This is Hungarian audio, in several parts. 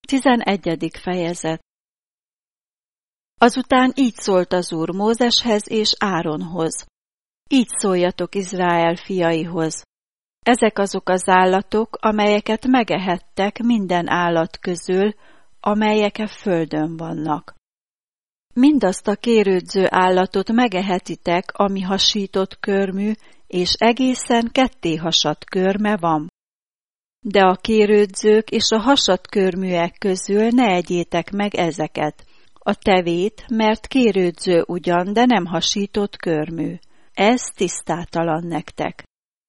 11. fejezet. Azután így szólt az Úr Mózeshez és Áronhoz. Így szóljatok Izrael fiaihoz. Ezek azok az állatok, amelyeket megehettek minden állat közül, amelyek a földön vannak. Mindazt a kérődző állatot megehetitek, ami hasított körmű, és egészen kettéhasadt körme van. De a kérődzők és a hasadt körműek közül ne egyétek meg ezeket. A tevét, mert kérődző ugyan, de nem hasított körmű. Ez tisztátalan nektek.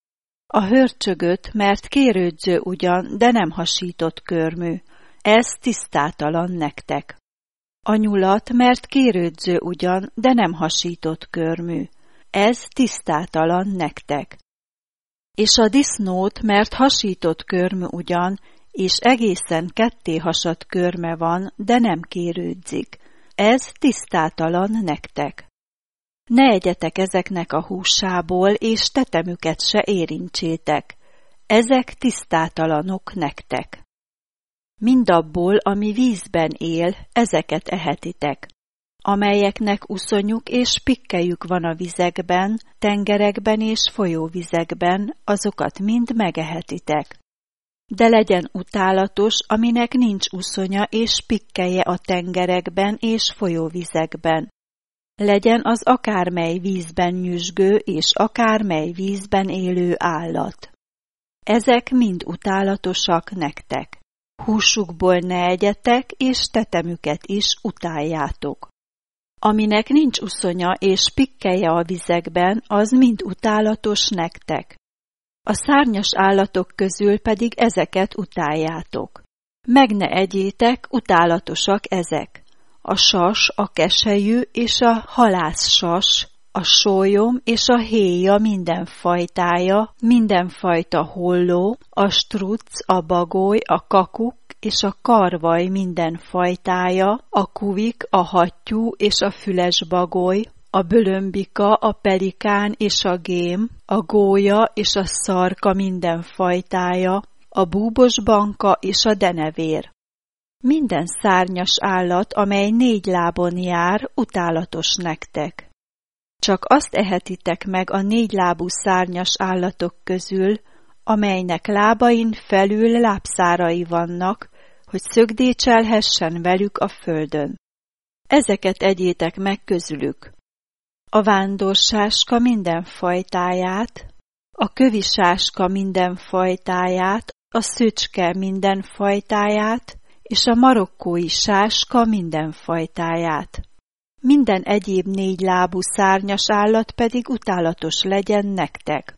A hörcsögöt, mert kérődző ugyan, de nem hasított körmű. Ez tisztátalan nektek. A nyulat, mert kérődző ugyan, de nem hasított körmű. Ez tisztátalan nektek. És a disznót, mert hasított körmű ugyan, és egészen kettéhasadt körme van, de nem kérődzik. Ez tisztátalan nektek. Ne egyetek ezeknek a húsából, és tetemüket se érintsétek. Ezek tisztátalanok nektek. Mindabból, ami vízben él, ezeket ehetitek. Amelyeknek uszonyuk és pikkelyük van a vizekben, tengerekben és folyóvizekben, azokat mind megehetitek. De legyen utálatos, aminek nincs uszonya és pikkelye a tengerekben és folyóvizekben. Legyen az akármely vízben nyüzsgő és akármely vízben élő állat. Ezek mind utálatosak nektek. Húsukból ne egyetek, és tetemüket is utáljátok. Aminek nincs uszonya és pikkelye a vizekben, az mind utálatos nektek. A szárnyas állatok közül pedig ezeket utáljátok. Meg ne egyétek, utálatosak ezek. A sas, a keselyű és a halászsas, a sólyom és a héja minden fajtája, mindenfajta holló, a struc, a bagoly, a kakuk és a karvaj minden fajtája, a kuvik, a hattyú és a füles bagoly, a bölömbika, a pelikán és a gém, a gólya és a szarka minden fajtája, a búbosbanka és a denevér. Minden szárnyas állat, amely 4 lábon jár, utálatos nektek. Csak azt ehetitek meg a 4 lábú szárnyas állatok közül, amelynek lábain felül lábszárai vannak, hogy szögdécselhessen velük a földön. Ezeket egyétek meg közülük. A vándorsáska minden fajtáját, a kövisáska minden fajtáját, a szöcske minden fajtáját, és a marokkói sáska minden fajtáját. Minden egyéb 4 lábú szárnyas állat pedig utálatos legyen nektek.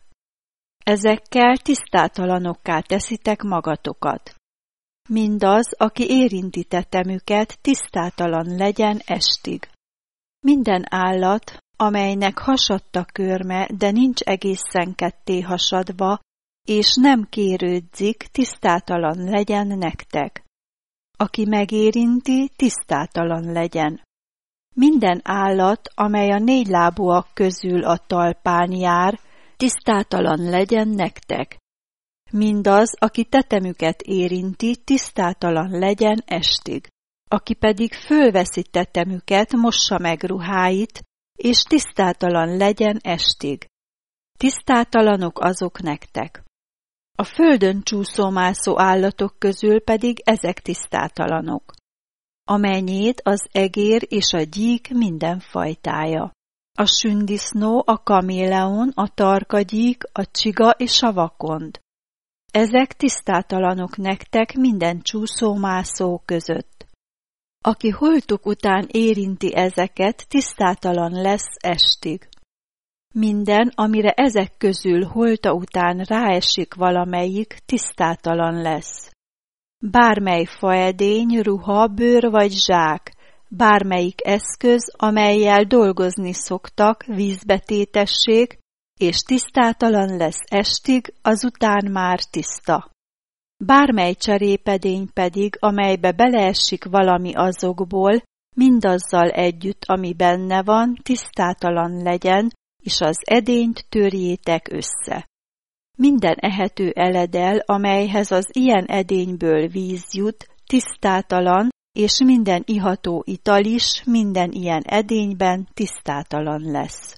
Ezekkel tisztátalanokká teszitek magatokat. Mindaz, aki érinti tetemüket, tisztátalan legyen estig. Minden állat, amelynek hasadt a körme, de nincs egészen ketté hasadva, és nem kérődzik, tisztátalan legyen nektek. Aki megérinti, tisztátalan legyen. Minden állat, amely a 4 lábúak közül a talpán jár, tisztátalan legyen nektek. Mindaz, aki tetemüket érinti, tisztátalan legyen estig. Aki pedig fölveszi tetemüket, mossa meg ruháit, és tisztátalan legyen estig. Tisztátalanok azok nektek. A földön csúszómászó állatok közül pedig ezek tisztátalanok. A menyét, az egér és a gyík minden fajtája. A sündisznó, a kaméleon, a tarkagyík, a csiga és a vakond. Ezek tisztátalanok nektek minden csúszómászó között. Aki holtuk után érinti ezeket, tisztátalan lesz estig. Minden, amire ezek közül holta után ráesik valamelyik, tisztátalan lesz. Bármely faedény, ruha, bőr vagy zsák, bármelyik eszköz, amellyel dolgozni szoktak, vízbe tétessék, és tisztátalan lesz estig, azután már tiszta. Bármely cserépedény pedig, amelybe beleesik valami azokból, mindazzal együtt, ami benne van, tisztátalan legyen, és az edényt törjétek össze. Minden ehető eledel, amelyhez az ilyen edényből víz jut, tisztátalan, és minden iható ital is minden ilyen edényben tisztátalan lesz.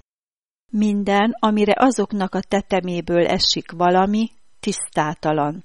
Minden, amire azoknak a teteméből esik valami, tisztátalan.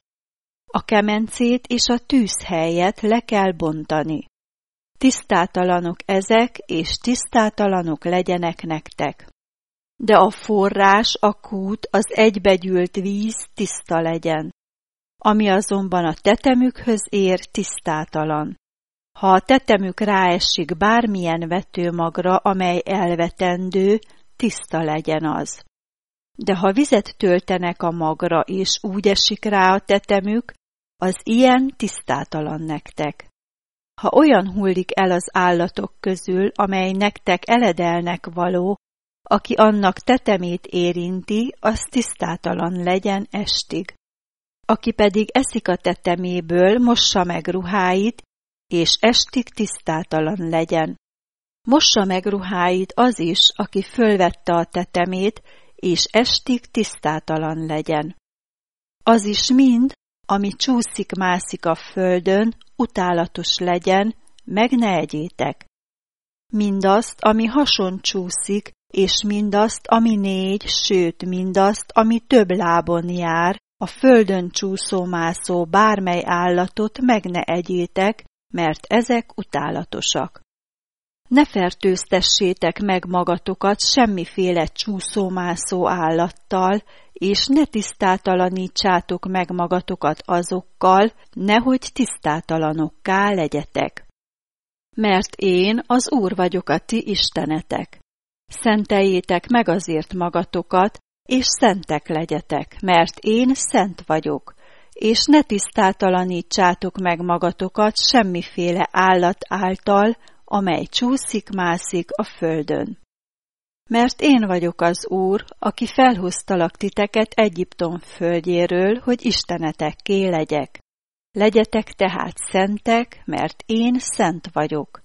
A kemencét és a tűzhelyet le kell bontani. Tisztátalanok ezek, és tisztátalanok legyenek nektek. De a forrás, a kút, az egybegyűlt víz tiszta legyen. Ami azonban a tetemükhöz ér, tisztátalan. Ha a tetemük ráesik bármilyen vetőmagra, amely elvetendő, tiszta legyen az. De ha vizet töltenek a magra, és úgy esik rá a tetemük, az ilyen tisztátalan nektek. Ha olyan hullik el az állatok közül, amely nektek eledelnek való, aki annak tetemét érinti, az tisztátalan legyen estig. Aki pedig eszik a teteméből, mossa meg ruháit, és estig tisztátalan legyen. Mossa meg ruháit az is, aki fölvette a tetemét, és estig tisztátalan legyen. Az is mind, ami csúszik-mászik a földön, utálatos legyen, meg ne egyétek. Mindazt, ami hason csúszik, és mindazt, ami 4, sőt mindazt, ami több lábon jár, a földön csúszó-mászó bármely állatot meg ne egyétek, mert ezek utálatosak. Ne fertőztessétek meg magatokat semmiféle csúszó-mászó állattal, és ne tisztátalanítsátok meg magatokat azokkal, nehogy tisztátalanokká legyetek. Mert én az Úr vagyok a ti istenetek. Szenteljétek meg azért magatokat, és szentek legyetek, mert én szent vagyok, és ne tisztátalanítsátok meg magatokat semmiféle állat által, amely csúszik-mászik a földön. Mert én vagyok az Úr, aki felhoztalak titeket Egyiptom földjéről, hogy istenetekké legyek. Legyetek tehát szentek, mert én szent vagyok.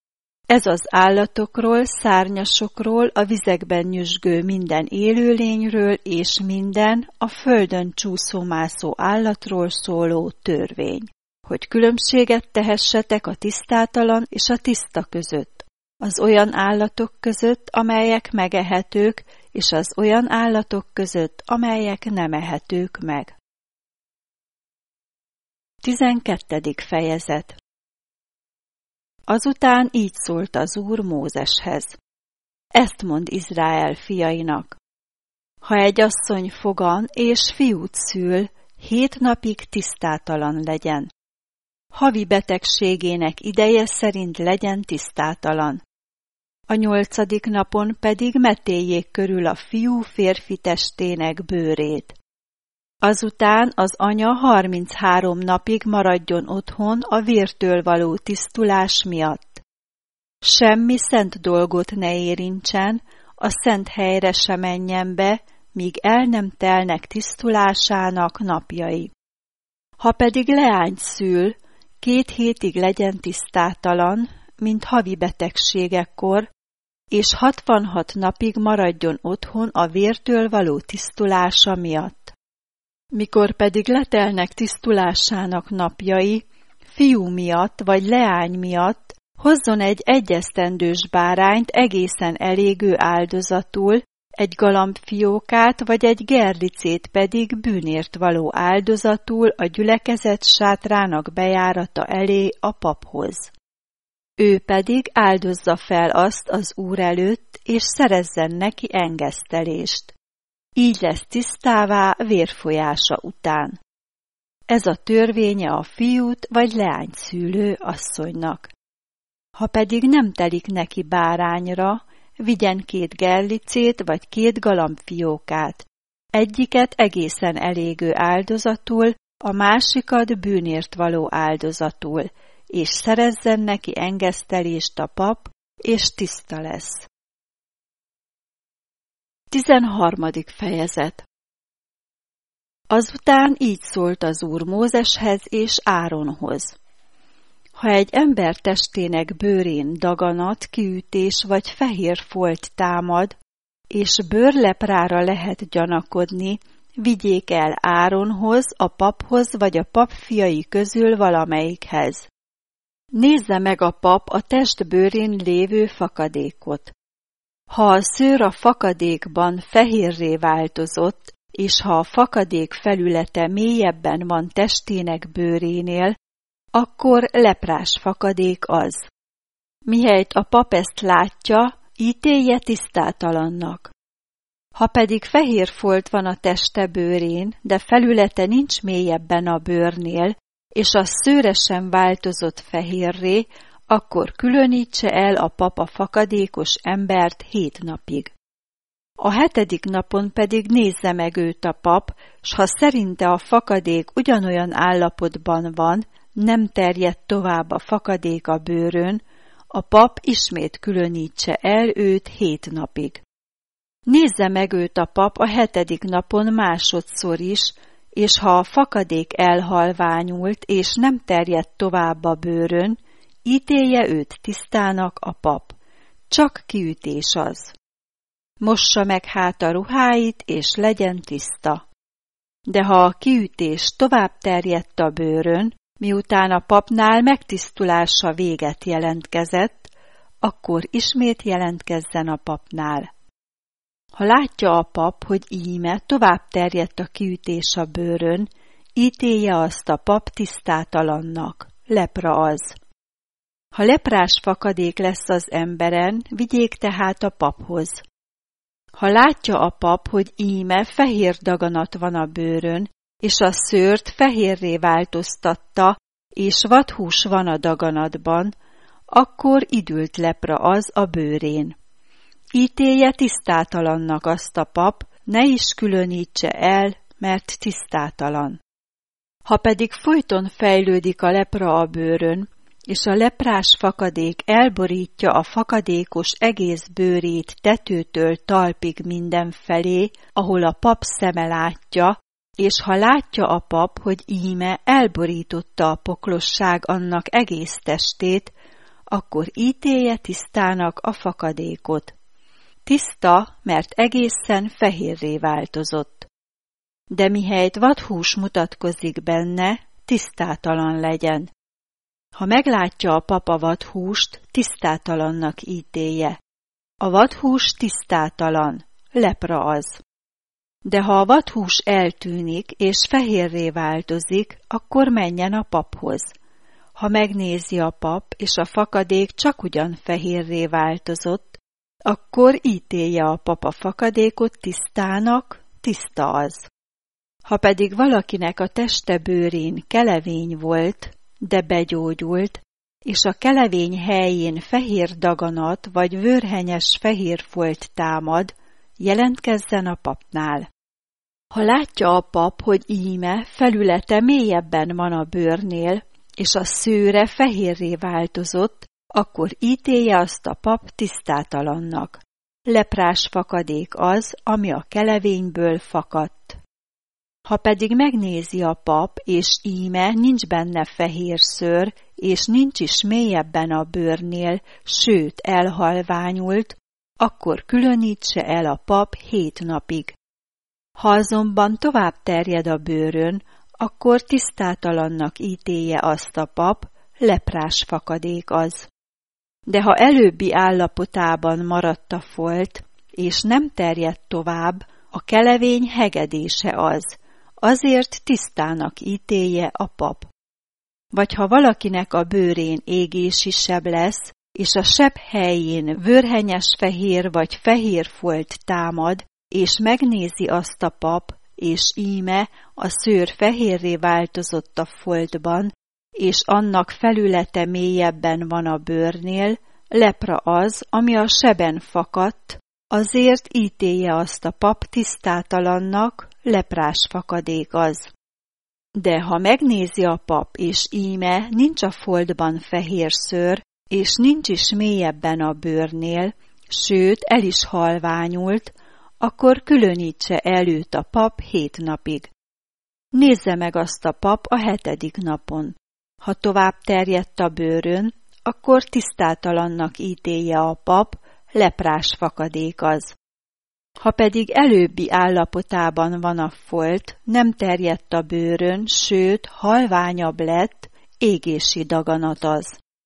Ez az állatokról, szárnyasokról, a vizekben nyüzsgő minden élőlényről és minden a földön csúszó-mászó állatról szóló törvény, hogy különbséget tehessetek a tisztátalan és a tiszta között, az olyan állatok között, amelyek megehetők, és az olyan állatok között, amelyek nem ehetők meg. 12. fejezet. Azután így szólt az Úr Mózeshez. Ezt mond Izrael fiainak. Ha egy asszony fogan és fiút szül, 7 napig tisztátalan legyen. Havi betegségének ideje szerint legyen tisztátalan. A 8. napon pedig metéljék körül a fiú férfi testének bőrét. Azután az anya 33 napig maradjon otthon a vértől való tisztulás miatt. Semmi szent dolgot ne érintsen, a szent helyre se menjen be, míg el nem telnek tisztulásának napjai. Ha pedig leányt szül, 2 hétig legyen tisztátalan, mint havi betegségekkor, és 66 napig maradjon otthon a vértől való tisztulása miatt. Mikor pedig letelnek tisztulásának napjai, fiú miatt vagy leány miatt, hozzon egy esztendős bárányt egészen elégő áldozatul, egy galambfiókát vagy egy gerlicét pedig bűnért való áldozatul a gyülekezet sátrának bejárata elé a paphoz. Ő pedig áldozza fel azt az Úr előtt, és szerezzen neki engesztelést. Így lesz tisztává vérfolyása után. Ez a törvénye a fiút vagy leányt szülő asszonynak. Ha pedig nem telik neki bárányra, vigyen 2 gerlicét vagy 2 galambfiókát, egyiket egészen elégő áldozatul, a másikat bűnért való áldozatul, és szerezzen neki engesztelést a pap, és tiszta lesz. 13. fejezet. Azután így szólt az Úr Mózeshez és Áronhoz. Ha egy ember testének bőrén daganat, kiütés vagy fehér folt támad, és bőrleprára lehet gyanakodni, vigyék el Áronhoz, a paphoz vagy a pap fiai közül valamelyikhez. Nézze meg a pap a testbőrén lévő fakadékot. Ha a szőr a fakadékban fehérré változott, és ha a fakadék felülete mélyebben van testének bőrénél, akkor leprás fakadék az. Mihelyt a pap ezt látja, ítélje tisztátalannak. Ha pedig fehér folt van a teste bőrén, de felülete nincs mélyebben a bőrnél, és a szőre sem változott fehérré, akkor különítse el a pap a fakadékos embert 7 napig. A 7. napon pedig nézze meg őt a pap, s ha szerinte a fakadék ugyanolyan állapotban van, nem terjed tovább a fakadék a bőrön, a pap ismét különítse el őt 7 napig. Nézze meg őt a pap a 7. napon másodszor is, és ha a fakadék elhalványult, és nem terjed tovább a bőrön, ítélje őt tisztának a pap. Csak kiütés az. Mossa meg hát a ruháit, és legyen tiszta. De ha a kiütés tovább terjedt a bőrön, miután a papnál megtisztulása véget jelentkezett, akkor ismét jelentkezzen a papnál. Ha látja a pap, hogy íme tovább terjedt a kiütés a bőrön, ítélje azt a pap tisztátalannak, lepra az. Ha leprás fakadék lesz az emberen, vigyék tehát a paphoz. Ha látja a pap, hogy íme fehér daganat van a bőrön, és a szőrt fehérré változtatta, és vadhús van a daganatban, akkor idült lepra az a bőrén. Ítélje tisztátalannak azt a pap, ne is különítse el, mert tisztátalan. Ha pedig folyton fejlődik a lepra a bőrön, és a leprás fakadék elborítja a fakadékos egész bőrét tetőtől talpig mindenfelé, ahol a pap szeme látja, és ha látja a pap, hogy íme elborította a poklosság annak egész testét, akkor ítélje tisztának a fakadékot. Tiszta, mert egészen fehérré változott. De mihelyt vadhús mutatkozik benne, tisztátalan legyen. Ha meglátja a pap a vadhúst, tisztátalannak ítélje. A vadhús tisztátalan, lepra az. De ha a vadhús eltűnik és fehérré változik, akkor menjen a paphoz. Ha megnézi a pap, és a fakadék csakugyan fehérré változott, akkor ítélje a pap a fakadékot tisztának, tiszta az. Ha pedig valakinek a teste bőrén kelevény volt, de begyógyult, és a kelevény helyén fehér daganat vagy vörhenyes fehér folt támad, jelentkezzen a papnál. Ha látja a pap, hogy íme felülete mélyebben van a bőrnél, és a szőre fehérré változott, akkor ítélje azt a pap tisztátalannak. Leprás fakadék az, ami a kelevényből fakadt. Ha pedig megnézi a pap, és íme nincs benne fehér szőr, és nincs is mélyebben a bőrnél, sőt elhalványult, akkor különítse el a pap 7 napig. Ha azonban tovább terjed a bőrön, akkor tisztátalannak ítélje azt a pap, leprás fakadék az. De ha előbbi állapotában maradt a folt, és nem terjedt tovább, a kelevény hegedése az, azért tisztának ítélje a pap. Vagy ha valakinek a bőrén égési seb lesz, és a seb helyén vörhenyes fehér vagy fehér folt támad, és megnézi azt a pap, és íme a szőr fehérré változott a foltban, és annak felülete mélyebben van a bőrnél, lepra az, ami a seben fakadt, azért ítélje azt a pap tisztátalannak, leprás fakadék az. De ha megnézi a pap, és íme nincs a foltban fehér szőr, és nincs is mélyebben a bőrnél, sőt el is halványult, akkor különítse el őt a pap 7 napig. Nézze meg azt a pap a 7. napon. Ha tovább terjedt a bőrön, akkor tisztátalannak ítélje a pap, leprás fakadék az. Ha pedig előbbi állapotában van a folt, nem terjedt a bőrön, sőt halványabb lett, égési daganat az.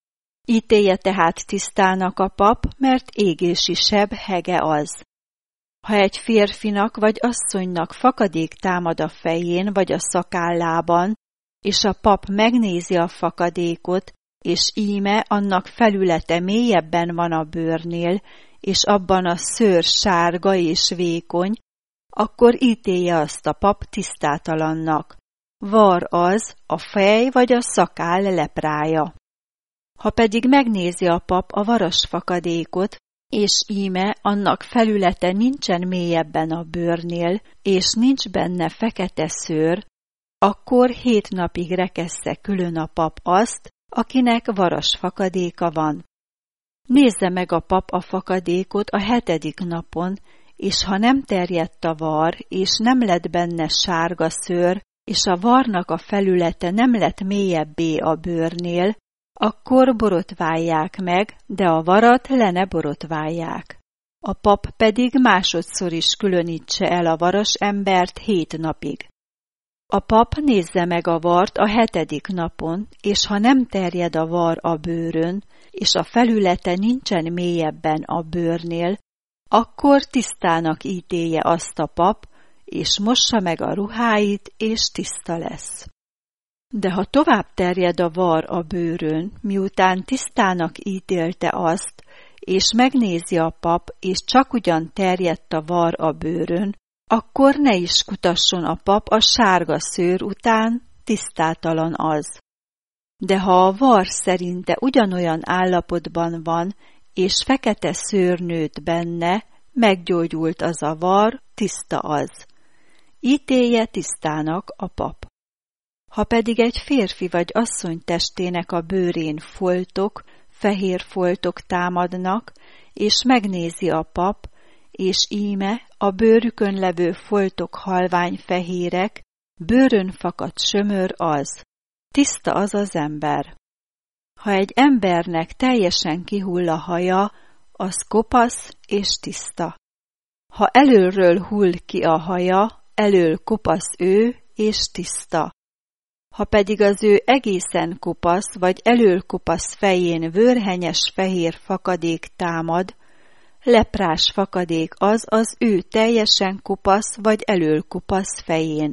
Ítélje tehát tisztának a pap, mert égési seb hege az. Ha egy férfinak vagy asszonynak fakadék támad a fején vagy a szakállában, és a pap megnézi a fakadékot, és íme annak felülete mélyebben van a bőrnél, és abban a szőr sárga és vékony, akkor ítélje azt a pap tisztátalannak. Var az a fej vagy a szakáll leprája. Ha pedig megnézi a pap a varas fakadékot, és íme annak felülete nincsen mélyebben a bőrnél, és nincs benne fekete szőr, akkor 7 napig rekessze külön a pap azt, akinek varas fakadéka van. Nézze meg a pap a fakadékot a 7. napon, és ha nem terjedt a var, és nem lett benne sárga szőr, és a varnak a felülete nem lett mélyebbé a bőrnél, akkor borotválják meg, de a varat le ne borotválják. A pap pedig másodszor is különítse el a varas embert 7 napig. A pap nézze meg a vart a 7. napon, és ha nem terjed a var a bőrön, és a felülete nincsen mélyebben a bőrnél, akkor tisztának ítélje azt a pap, és mossa meg a ruháit, és tiszta lesz. De ha tovább terjed a var a bőrön, miután tisztának ítélte azt, és megnézi a pap, és csak ugyan terjedt a var a bőrön, akkor ne is kutasson a pap a sárga szőr után, tisztátalan az. De ha a var szerinte ugyanolyan állapotban van, és fekete szőr nőtt benne, meggyógyult az a var, tiszta az. Ítélje tisztának a pap. Ha pedig egy férfi vagy asszony testének a bőrén foltok, fehér foltok támadnak, és megnézi a pap, és íme a bőrükön levő foltok halványfehérek, bőrön fakadt sömör az. Tiszta az az ember. Ha egy embernek teljesen kihull a haja, az kopasz és tiszta. Ha elölről hull ki a haja, elől kopasz ő és tiszta. Ha pedig az ő egészen kopasz vagy elől kopasz fején vörhenyes fehér fakadék támad, leprás fakadék az ő teljesen kopasz vagy elől kopasz fején.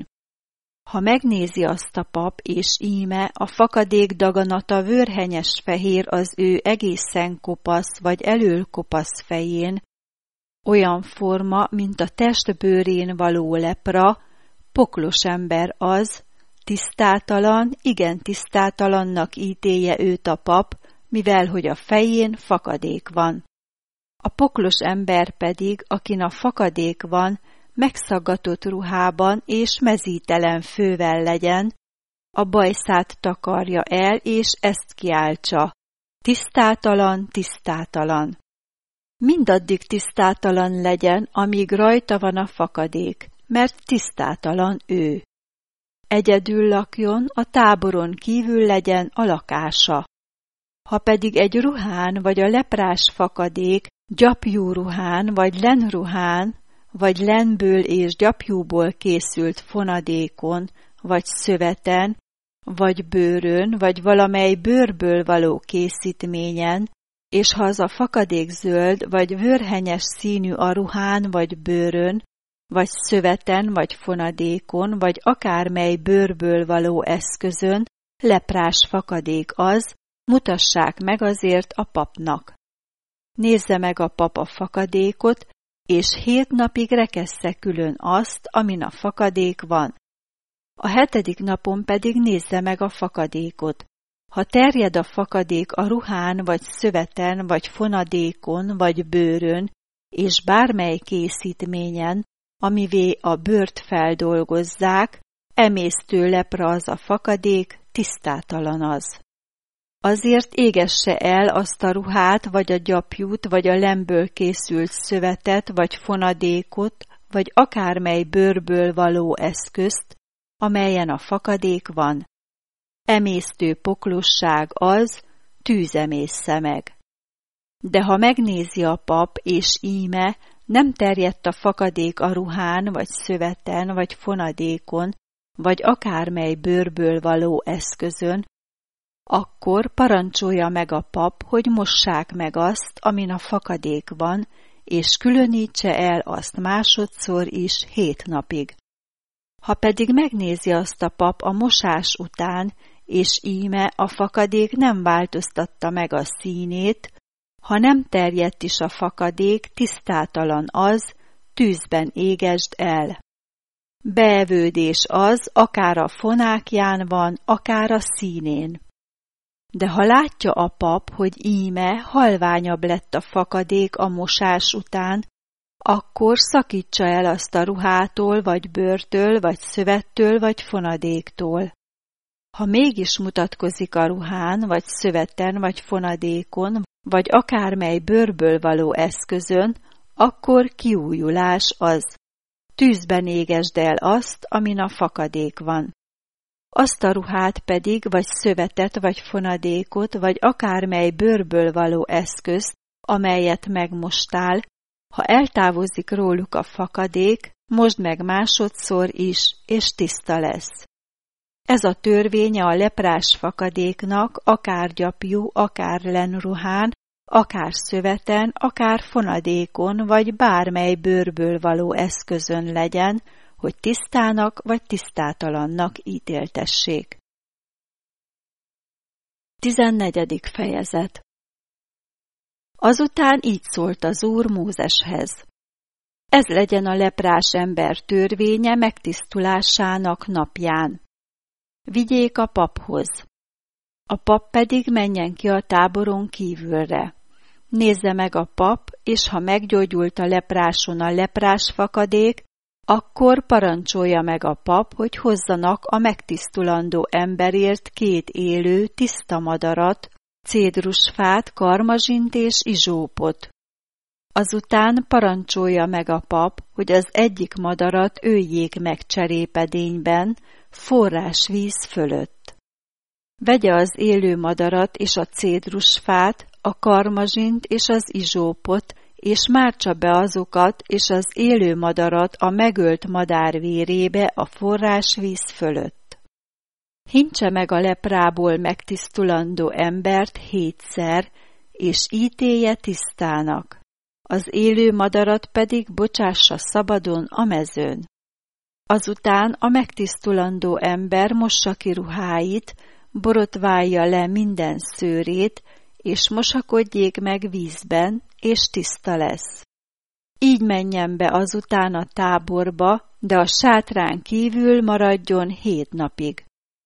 Ha megnézi azt a pap, és íme a fakadék daganata vörhenyes fehér az ő egészen kopasz vagy elől kopasz fején, olyan forma, mint a testbőrén való lepra, poklos ember az, tisztátalan, igen tisztátalannak ítélje őt a pap, mivel hogy a fején fakadék van. A poklos ember pedig, akin a fakadék van, megszaggatott ruhában és mezítelen fővel legyen, a bajszát takarja el, és ezt kiáltsa. Tisztátalan, tisztátalan. Mindaddig tisztátalan legyen, amíg rajta van a fakadék, mert tisztátalan ő. Egyedül lakjon, a táboron kívül legyen a lakása. Ha pedig egy ruhán vagy a leprás fakadék, gyapjú ruhán vagy lenruhán, vagy lenből és gyapjúból készült fonadékon, vagy szöveten, vagy bőrön, vagy valamely bőrből való készítményen, és ha az a fakadék zöld, vagy vörhenyes színű a ruhán, vagy bőrön, vagy szöveten, vagy fonadékon, vagy akármely bőrből való eszközön, leprás fakadék az, mutassák meg azért a papnak. Nézze meg a pap a fakadékot, és 7 napig rekessze külön azt, amin a fakadék van. A 7. napon pedig nézze meg a fakadékot. Ha terjed a fakadék a ruhán, vagy szöveten, vagy fonadékon, vagy bőrön, és bármely készítményen, amivé a bőrt feldolgozzák, emésztő lepra az a fakadék, tisztátalan az. Azért égesse el azt a ruhát, vagy a gyapjút, vagy a lemből készült szövetet, vagy fonadékot, vagy akármely bőrből való eszközt, amelyen a fakadék van. Emésztő poklosság az, tűzemészze meg. De ha megnézi a pap, és íme, nem terjedt a fakadék a ruhán, vagy szöveten, vagy fonadékon, vagy akármely bőrből való eszközön, akkor parancsolja meg a pap, hogy mossák meg azt, amin a fakadék van, és különítse el azt másodszor is 7 napig. Ha pedig megnézi azt a pap a mosás után, és íme a fakadék nem változtatta meg a színét, ha nem terjedt is a fakadék, tisztátalan az, tűzben égesd el. Beevődés az, akár a fonákján van, akár a színén. De ha látja a pap, hogy íme halványabb lett a fakadék a mosás után, akkor szakítsa el azt a ruhától, vagy bőrtől, vagy szövettől, vagy fonadéktól. Ha mégis mutatkozik a ruhán, vagy szöveten, vagy fonadékon, vagy akármely bőrből való eszközön, akkor kiújulás az. Tűzben égesd el azt, amin a fakadék van. Azt a ruhát pedig, vagy szövetet, vagy fonadékot, vagy akármely bőrből való eszközt, amelyet megmostál, ha eltávozik róluk a fakadék, mosd meg másodszor is, és tiszta lesz. Ez a törvénye a leprás fakadéknak, akár gyapjú, akár lenruhán, akár szöveten, akár fonadékon, vagy bármely bőrből való eszközön legyen, hogy tisztának vagy tisztátalannak ítéltessék. 14. fejezet. Azután így szólt az Úr Mózeshez. Ez legyen a leprás ember törvénye megtisztulásának napján. Vigyék a paphoz. A pap pedig menjen ki a táboron kívülre. Nézze meg a pap, és ha meggyógyult a lepráson a leprás fakadék, akkor parancsolja meg a pap, hogy hozzanak a megtisztulandó emberért 2 élő, tiszta madarat, cédrusfát, karmazsint és izsópot. Azután parancsolja meg a pap, hogy az egyik madarat öljék meg cserépedényben, forrásvíz fölött. Vegye az élő madarat és a cédrusfát, a karmazsint és az izsópot, és mártsa be azokat és az élő madarat a megölt madár vérébe a forrásvíz fölött. Hintse meg a leprából megtisztulandó embert 7-szer, és ítélje tisztának. Az élő madarat pedig bocsássa szabadon a mezőn. Azután a megtisztulandó ember mossa ki ruháit, borotválja le minden szőrét, és mosakodjék meg vízben, és tiszta lesz. Így menjen be azután a táborba, de a sátrán kívül maradjon 7 napig.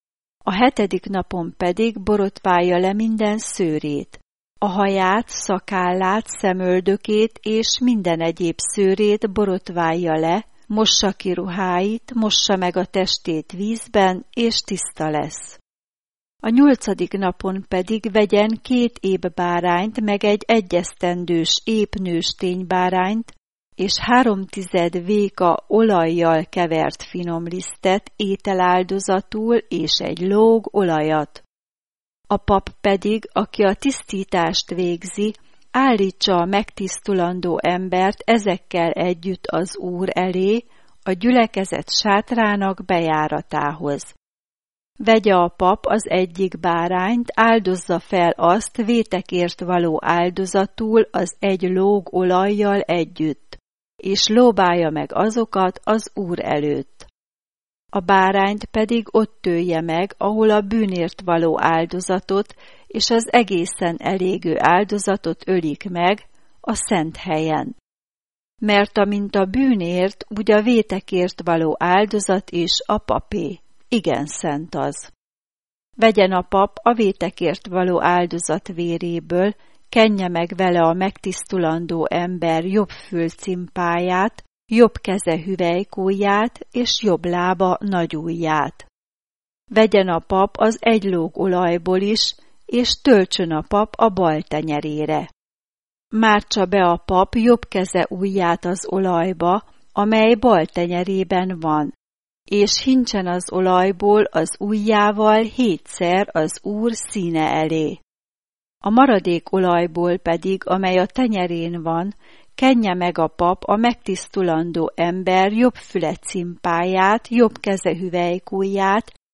A 7. napon pedig borotválja le minden szőrét, a haját, szakállát, szemöldökét és minden egyéb szőrét borotválja le, mossa ki ruháit, mossa meg a testét vízben, és tiszta lesz. A 8. napon pedig vegyen 2 épbárányt, meg egy 1 esztendős épnősténybárányt, és 3/10 véka olajjal kevert finom lisztet ételáldozatul, és egy lóg olajat. A pap pedig, aki a tisztítást végzi, állítsa a megtisztulandó embert ezekkel együtt az Úr elé, a gyülekezet sátrának bejáratához. Vegye a pap az egyik bárányt, áldozza fel azt vétekért való áldozatul az 1 lóg olajjal együtt, és lóbálja meg azokat az Úr előtt. A bárányt pedig ott ölje meg, ahol a bűnért való áldozatot és az egészen elégő áldozatot ölik meg, a szent helyen. Mert amint a bűnért, úgy a vétekért való áldozat is a papé. Igen szent az. Vegyen a pap a vétekért való áldozat véréből, kenje meg vele a megtisztulandó ember jobb fülcimpáját, jobb keze hüvelykujját és jobb lába nagyujját. Vegyen a pap az 1 lóg olajból is, és töltsön a pap a bal tenyerére. Mártsa be a pap jobb keze ujját az olajba, amely bal tenyerében van, és hintsen az olajból az ujjával 7-szer az Úr színe elé. A maradék olajból pedig, amely a tenyerén van, kenje meg a pap a megtisztulandó ember jobb fülecimpáját, jobb keze hüvelykujját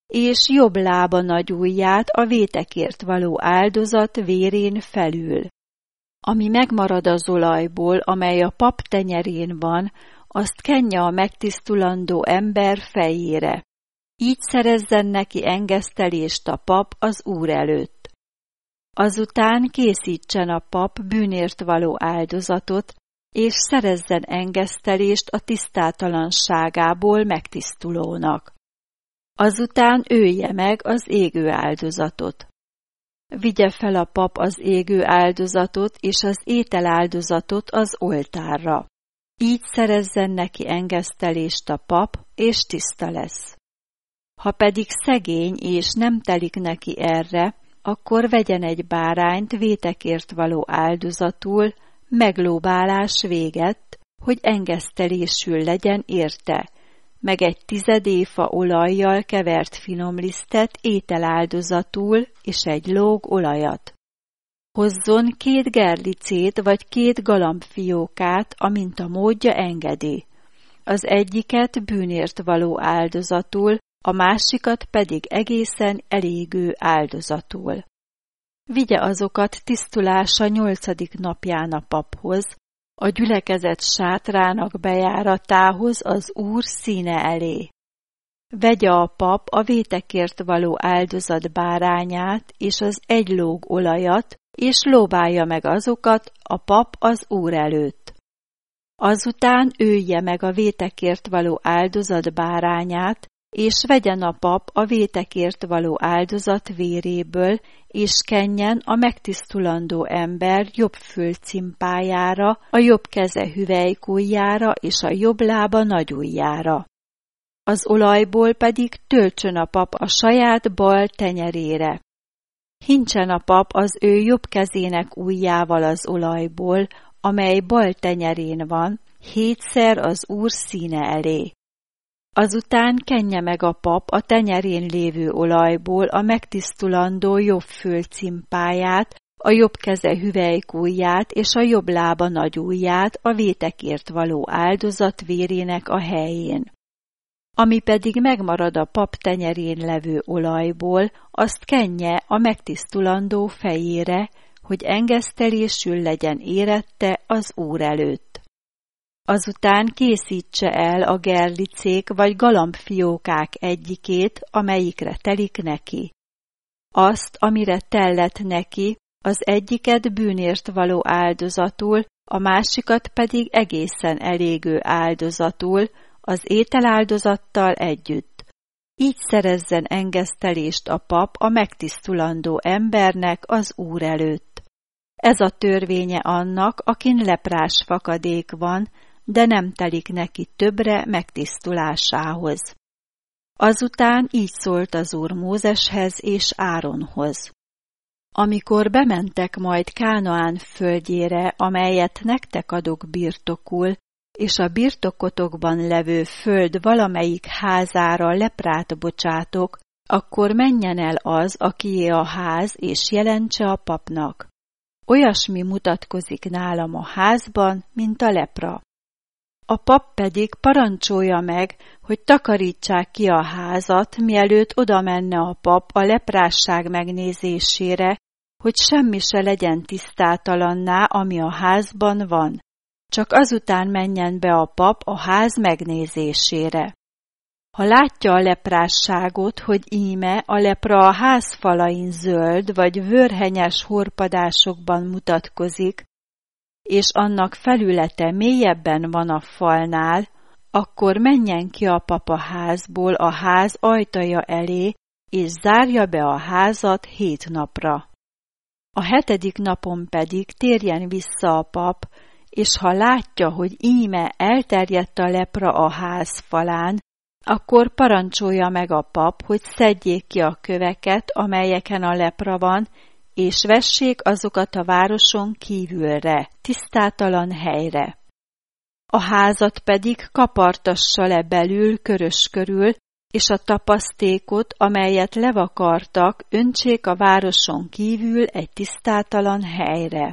és jobb lába nagyujját a vétekért való áldozat vérén felül. Ami megmarad az olajból, amely a pap tenyerén van, azt kenje a megtisztulandó ember fejére. Így szerezzen neki engesztelést a pap az Úr előtt. Azután készítsen a pap bűnért való áldozatot, és szerezzen engesztelést a tisztátalanságából megtisztulónak. Azután ölje meg az égő áldozatot. Vigye fel a pap az égő áldozatot és az ételáldozatot az oltárra. Így szerezzen neki engesztelést a pap, és tiszta lesz. Ha pedig szegény és nem telik neki erre, akkor vegyen egy bárányt vétekért való áldozatul, meglóbálás véget, hogy engesztelésül legyen érte, meg egy 10 éfa olajjal kevert finomlisztet ételáldozatul és egy lóg olajat. Hozzon 2 gerlicét vagy 2 galambfiókát, amint a módja engedi. Az egyiket bűnért való áldozatul, a másikat pedig egészen elégő áldozatul. Vigye azokat tisztulása 8. napján a paphoz, a gyülekezet sátrának bejáratához az Úr színe elé. Vegye a pap a vétekért való áldozat bárányát és az 1 lóg olajat, és lóbálja meg azokat a pap az Úr előtt. Azután ölje meg a vétekért való áldozat bárányát, és vegyen a pap a vétekért való áldozat véréből, és kenjen a megtisztulandó ember jobb fülcimpájára, a jobb keze hüvelykujjára és a jobb lába nagyujjára. Az olajból pedig töltsön a pap a saját bal tenyerére. Hincsen a pap az ő jobb kezének ujjával az olajból, amely bal tenyerén van, 7-szer az Úr színe elé. Azután kenje meg a pap a tenyerén lévő olajból a megtisztulandó jobb fülcimpáját, a jobb keze hüvelykujját és a jobb lába nagyujját a vétekért való áldozat vérének a helyén. Ami pedig megmarad a pap tenyerén levő olajból, azt kenje a megtisztulandó fejére, hogy engesztelésül legyen érette az Úr előtt. Azután készítse el a gerlicék vagy galambfiókák egyikét, amelyikre telik neki. Azt, amire tellett neki, az egyiket bűnért való áldozatul, a másikat pedig egészen elégő áldozatul, az ételáldozattal együtt. Így szerezzen engesztelést a pap a megtisztulandó embernek az Úr előtt. Ez a törvénye annak, akin leprás fakadék van, de nem telik neki többre megtisztulásához. Azután így szólt az Úr Mózeshez és Áronhoz. Amikor bementek majd Kánaán földjére, amelyet nektek adok birtokul, és a birtokotokban levő föld valamelyik házára leprát bocsátok, akkor menjen el az, akié a ház, és jelentse a papnak. Olyasmi mutatkozik nálam a házban, mint a lepra. A pap pedig parancsolja meg, hogy takarítsák ki a házat, mielőtt oda menne a pap a leprásság megnézésére, hogy semmi se legyen tisztátalanná, ami a házban van. Csak azután menjen be a pap a ház megnézésére. Ha látja a leprásságot, hogy íme a lepra a ház falain zöld vagy vörhenyes horpadásokban mutatkozik, és annak felülete mélyebben van a falnál, akkor menjen ki a pap a házból a ház ajtaja elé, és zárja be a házat 7 napra. A 7. napon pedig térjen vissza a pap, és ha látja, hogy íme elterjedt a lepra a ház falán, akkor parancsolja meg a pap, hogy szedjék ki a köveket, amelyeken a lepra van, és vessék azokat a városon kívülre, tisztátalan helyre. A házat pedig kapartassa le belül körös körül, és a tapasztékot, amelyet levakartak, öntsék a városon kívül egy tisztátalan helyre.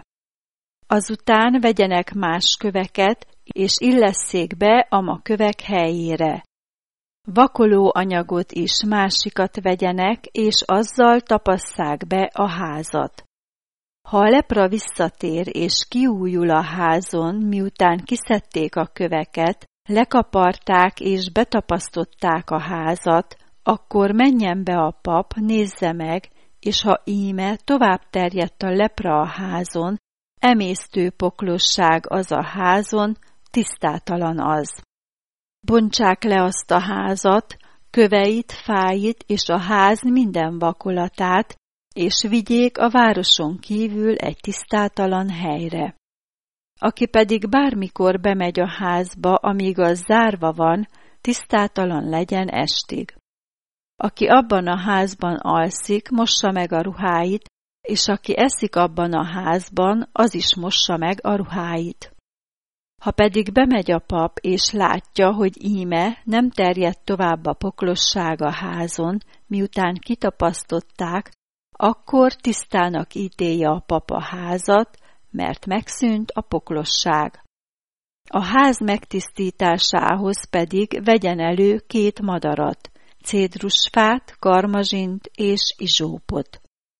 Azután vegyenek más köveket, és illesszék be a ma kövek helyére. Vakoló anyagot is másikat vegyenek, és azzal tapasszák be a házat. Ha a lepra visszatér és kiújul a házon, miután kiszedték a köveket, lekaparták és betapasztották a házat, akkor menjen be a pap, nézze meg, és ha íme tovább terjedt a lepra a házon, emésztő poklosság az a házon, tisztátalan az. Bontsák le azt a házat, köveit, fáit és a ház minden vakolatát, és vigyék a városon kívül egy tisztátalan helyre. Aki pedig bármikor bemegy a házba, amíg az zárva van, tisztátalan legyen estig. Aki abban a házban alszik, mossa meg a ruháit, és aki eszik abban a házban, az is mossa meg a ruháit. Ha pedig bemegy a pap, és látja, hogy íme nem terjedt tovább a poklosság a házon, miután kitapasztották, akkor tisztának ítélje a pap a házat, mert megszűnt a poklosság. A ház megtisztításához pedig vegyen elő 2 madarat, cédrusfát, karmazsint és izsópot.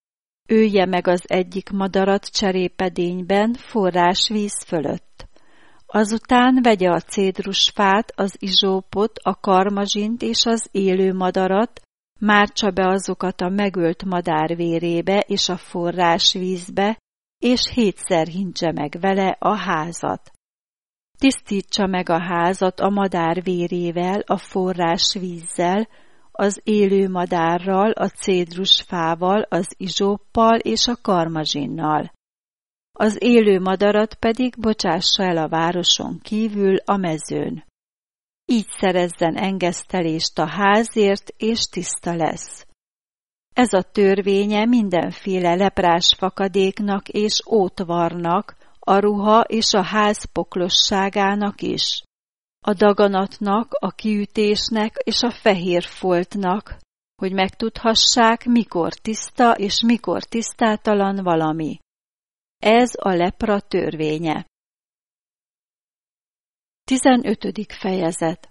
Ője meg az egyik madarat cserépedényben forrásvíz fölött. Azután vegye a cédrusfát, az izsópot, a karmazsint és az élő madarat, mártsa be azokat a megölt madár vérébe és a forrásvízbe, és 7-szer hintse meg vele a házat. Tisztítsa meg a házat a madár vérével, a forrásvízzel, az élő madárral, a cédrusfával, az izsóppal és a karmazsinnal. Az élő madarat pedig bocsássa el a városon kívül a mezőn. Így szerezzen engesztelést a házért, és tiszta lesz. Ez a törvénye mindenféle leprás fakadéknak és ótvarnak, a ruha és a ház poklosságának is, a daganatnak, a kiütésnek és a fehér foltnak, hogy megtudhassák, mikor tiszta és mikor tisztátalan valami. Ez a lepra törvénye. 15. fejezet.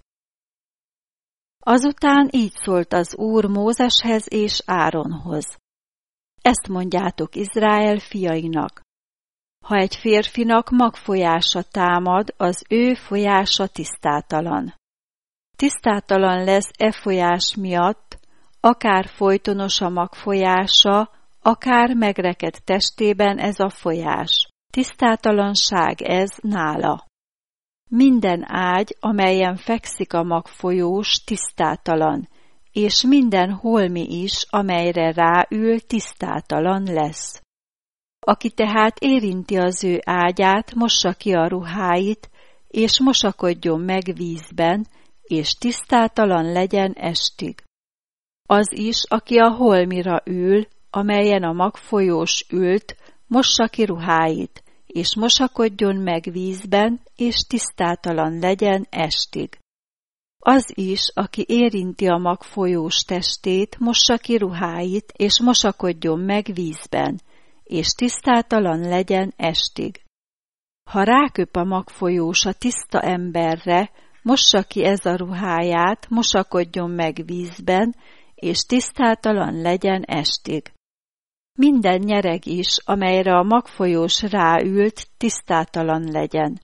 Azután így szólt az Úr Mózeshez és Áronhoz. Ezt mondjátok Izrael fiainak. Ha egy férfinak magfolyása támad, az ő folyása tisztátalan. Tisztátalan lesz e folyás miatt, akár folytonos a magfolyása, akár megrekedt testében ez a folyás. Tisztátalanság ez nála. Minden ágy, amelyen fekszik a magfolyós, tisztátalan, és minden holmi is, amelyre ráül, tisztátalan lesz. Aki tehát érinti az ő ágyát, mossa ki a ruháit, és mosakodjon meg vízben, és tisztátalan legyen estig. Az is, aki a holmira ül, amelyen a magfolyós ült, mossa ki ruháit, és mosakodjon meg vízben, és tisztátalan legyen estig. Az is, aki érinti a magfolyós testét, mossa ki ruháit, és mosakodjon meg vízben, és tisztátalan legyen estig. Ha ráköp a magfolyós a tiszta emberre, mossa ki ez a ruháját, mosakodjon meg vízben, és tisztátalan legyen estig. Minden nyereg is, amelyre a magfolyós ráült, tisztátalan legyen.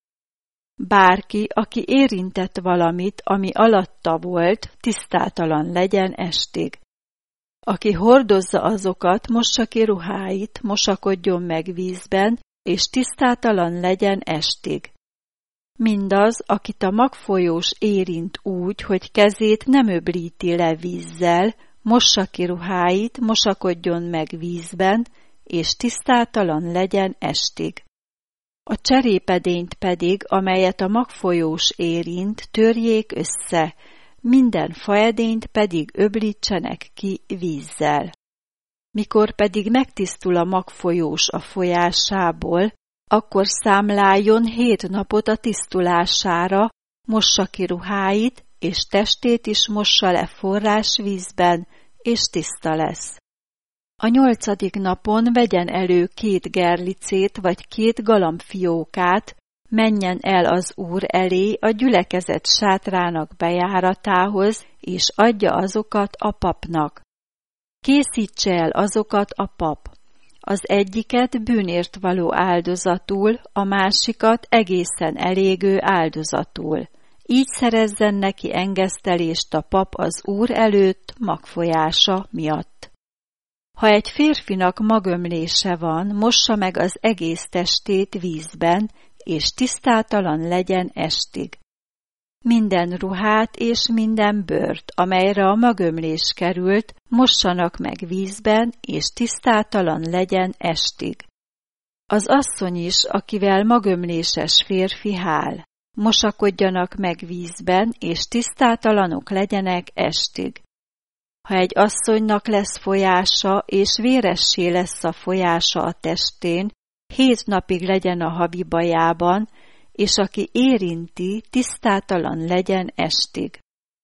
Bárki, aki érintett valamit, ami alatta volt, tisztátalan legyen estig. Aki hordozza azokat, mossa ki ruháit, mosakodjon meg vízben, és tisztátalan legyen estig. Mindaz, akit a magfolyós érint úgy, hogy kezét nem öblíti le vízzel, mossa ki ruháit, mosakodjon meg vízben, és tisztátalan legyen estig. A cserépedényt pedig, amelyet a magfolyós érint, törjék össze, minden faedényt pedig öblítsenek ki vízzel. Mikor pedig megtisztul a magfolyós a folyásából, akkor számláljon 7 napot a tisztulására, mossa ki ruháit, és testét is mossa le forrásvízben, és tiszta lesz. A 8. napon vegyen elő 2 gerlicét vagy 2 galambfiókát, menjen el az Úr elé a gyülekezet sátrának bejáratához, és adja azokat a papnak. Készítse el azokat a pap. Az egyiket bűnért való áldozatul, a másikat egészen elégő áldozatul. Így szerezzen neki engesztelést a pap az Úr előtt magfolyása miatt. Ha egy férfinak magömlése van, mossa meg az egész testét vízben, és tisztátalan legyen estig. Minden ruhát és minden bőrt, amelyre a magömlés került, mossanak meg vízben, és tisztátalan legyen estig. Az asszony is, akivel magömléses férfi hál, mosakodjanak meg vízben, és tisztátalanok legyenek estig. Ha egy asszonynak lesz folyása, és véressé lesz a folyása a testén, 7 napig legyen a havi bajában, és aki érinti, tisztátalan legyen estig.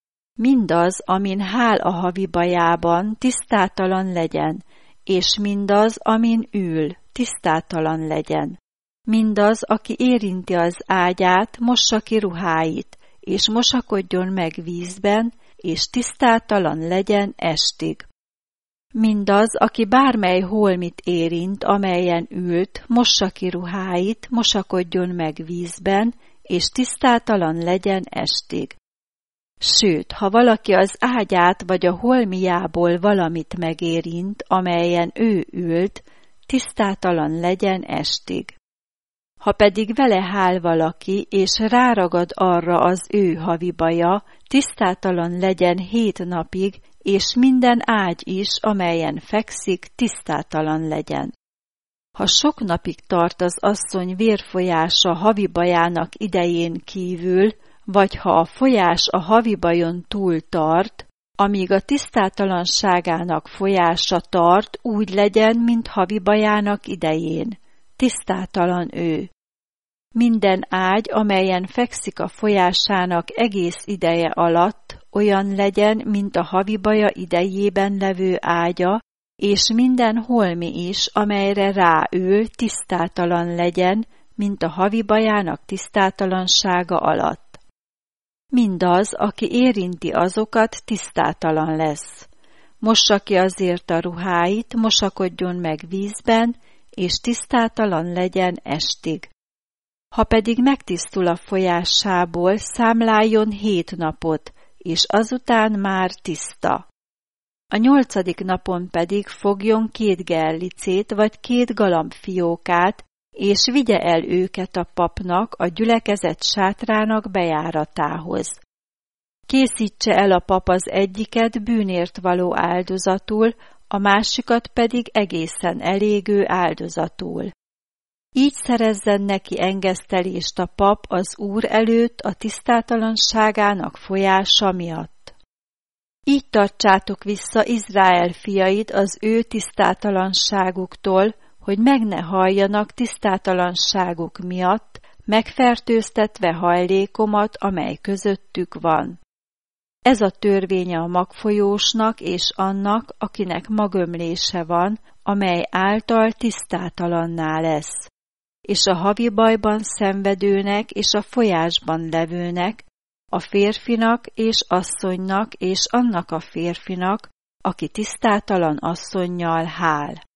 Mindaz, amin hál a havi bajában, tisztátalan legyen, és mindaz, amin ül, tisztátalan legyen. Mindaz, aki érinti az ágyát, mossa ki ruháit, és mosakodjon meg vízben, és tisztátalan legyen estig. Mindaz, aki bármely holmit érint, amelyen ült, mossa ki ruháit, mosakodjon meg vízben, és tisztátalan legyen estig. Sőt, ha valaki az ágyát vagy a holmiából valamit megérint, amelyen ő ült, tisztátalan legyen estig. Ha pedig vele hál valaki, és ráragad arra az ő havi baja, tisztátalan legyen 7 napig, és minden ágy is, amelyen fekszik, tisztátalan legyen. Ha sok napig tart az asszony vérfolyása havi bajának idején kívül, vagy ha a folyás a havi bajon túl tart, amíg a tisztátalanságának folyása tart, úgy legyen, mint havi bajának idején. Tisztátalan ő. Minden ágy, amelyen fekszik a folyásának egész ideje alatt, olyan legyen, mint a havi baja idejében levő ágya, és minden holmi is, amelyre ráül, tisztátalan legyen, mint a havi bajának tisztátalansága alatt. Mindaz, aki érinti azokat, tisztátalan lesz. Mossa ki azért a ruháit, mosakodjon meg vízben, és tisztátalan legyen estig. Ha pedig megtisztul a folyásából, számláljon 7 napot, és azután már tiszta. A 8. napon pedig fogjon 2 gerlicét vagy 2 galambfiókát, és vigye el őket a papnak a gyülekezet sátrának bejáratához. Készítse el a pap az egyiket bűnért való áldozatul, a másikat pedig egészen elégő áldozatul. Így szerezzen neki engesztelést a pap az Úr előtt a tisztátalanságának folyása miatt. Így tartsátok vissza Izrael fiait az ő tisztátalanságuktól, hogy meg ne halljanak tisztátalanságuk miatt, megfertőztetve hajlékomat, amely közöttük van. Ez a törvénye a magfolyósnak és annak, akinek magömlése van, amely által tisztátalanná lesz. És a havi bajban szenvedőnek és a folyásban levőnek, a férfinak és asszonynak és annak a férfinak, aki tisztátalan asszonnyal hál.